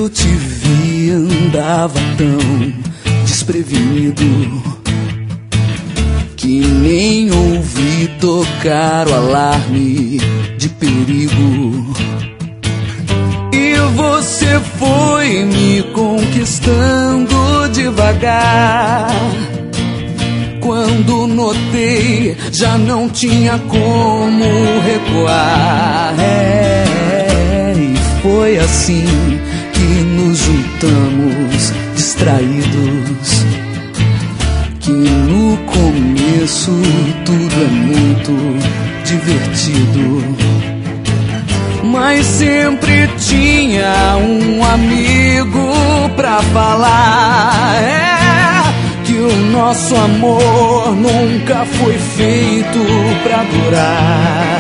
eu te vi andava tão desprevenido que nem ouvi tocar o alarme de perigo. E você foi me conquistando devagar. Quando notei, já não tinha como recuar. E foi assim que nos juntamos distraídos, que no começo tudo é muito divertido, mas sempre tinha um amigo pra falar. Que o nosso amor nunca foi feito pra durar.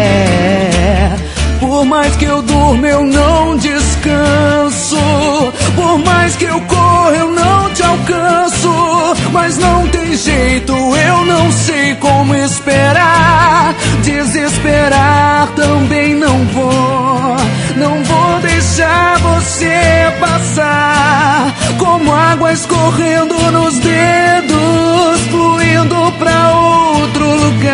Por mais que eu durma eu não descanso, por mais que eu corra eu não te alcanço, mas não tem jeito, eu não sei como esperar. Desesperar também não vou deixar você passar, como água escorrendo nos dedos, fluindo pra outro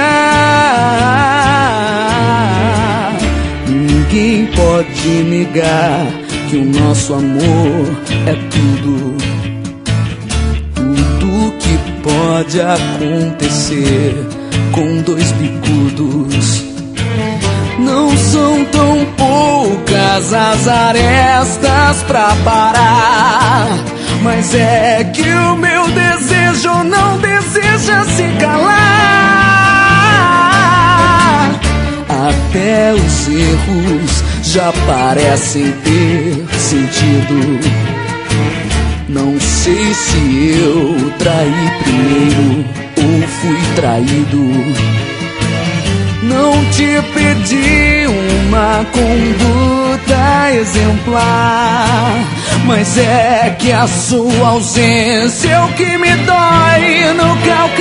lugar. Ninguém pode negar que o nosso amor é tudo que pode acontecer com dois bicudos. Não são tão poucas as arestas pra parar, mas é que o meu desejo não deseja se calar. Até os erros já parecem ter sentido. Não sei se eu traí primeiro ou fui traído. Não te pedi uma conduta exemplar, mas é que a sua ausência é o que me dói no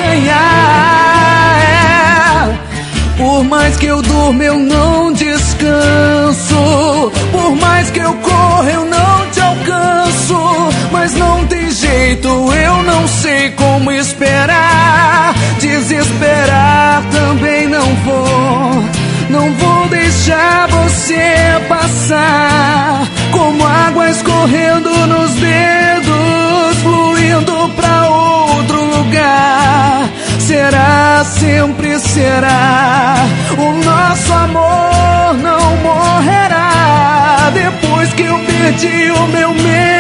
calcanhar. Por mais que eu durma eu não descanso, por mais que eu corra eu não te alcanço, mas não tem jeito, eu não sei como esperar. Desesperar também não vou deixar você passar, como água escorrendo nos dedos, fluindo pra outro lugar. Será, sempre será, o nosso amor não morrerá. Depois que eu perdi o meu medo,